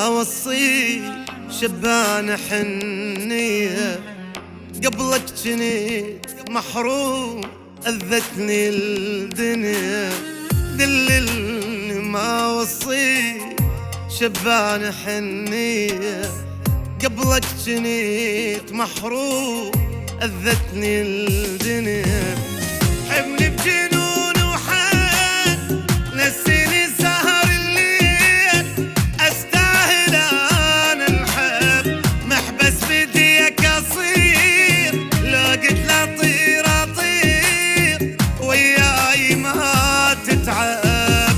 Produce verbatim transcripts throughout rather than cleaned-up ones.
ما وصي شبان حنية، قبلك جنيت محروم أذتني الدنيا. دللني ما وصي شبان حنية، قبلك جنيت محروم أذتني الدنيا. حبني بجنون وحال نسيني سهر الليل، أستاهل أنا الحب محبس بديك أصير. لو قلت لا طير أطير وياي ما تتعب.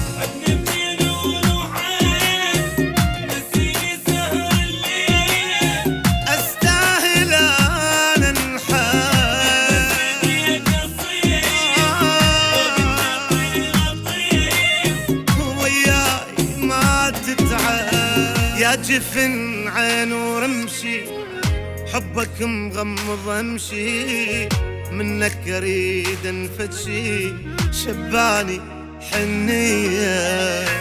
يا جفن عين ورمشي حبك مغمض امشي، منك اريد انفتشي شباني حنيه.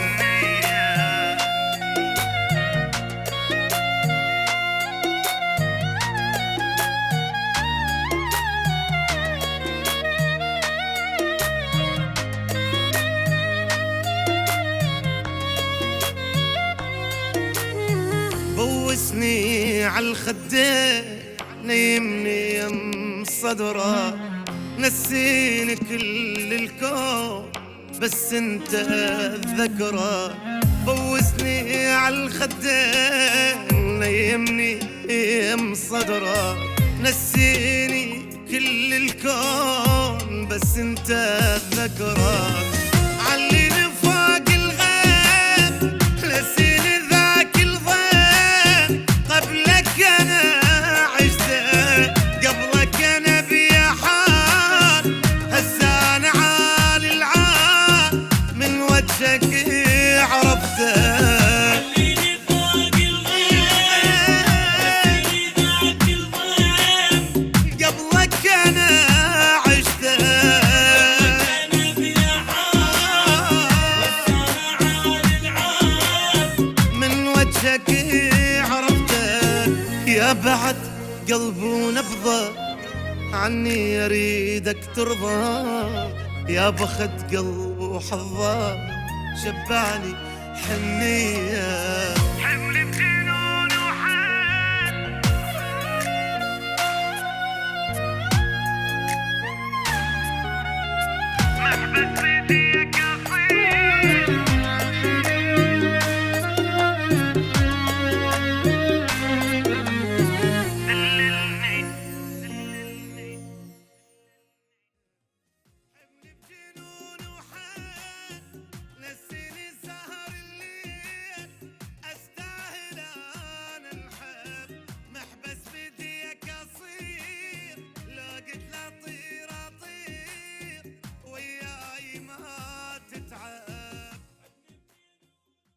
بوسني عالخدين نيمني يم صدره، نسيني كل الكون بس انت الذكرى. بوسني عالخدين نيمني يم صدره، نسيني كل الكون بس انت الذكرى. عليني فوق الغيب نسيني ذاك الضيم، قبلك انا عشت قبلك انا بيا حال. هسه انا عالي العال من وجهك عرفته. عليني فوق الغيب نسيني ذاك الضيم، قبلك انا عشت انا بيا حال. هسه انا عالي العال من وجهك عرفته. يا بعد قلب ونبضه عني اريدك ترضى، يا بخت قلب وحظه شباني حنيه. حملي بجنون وحال محبس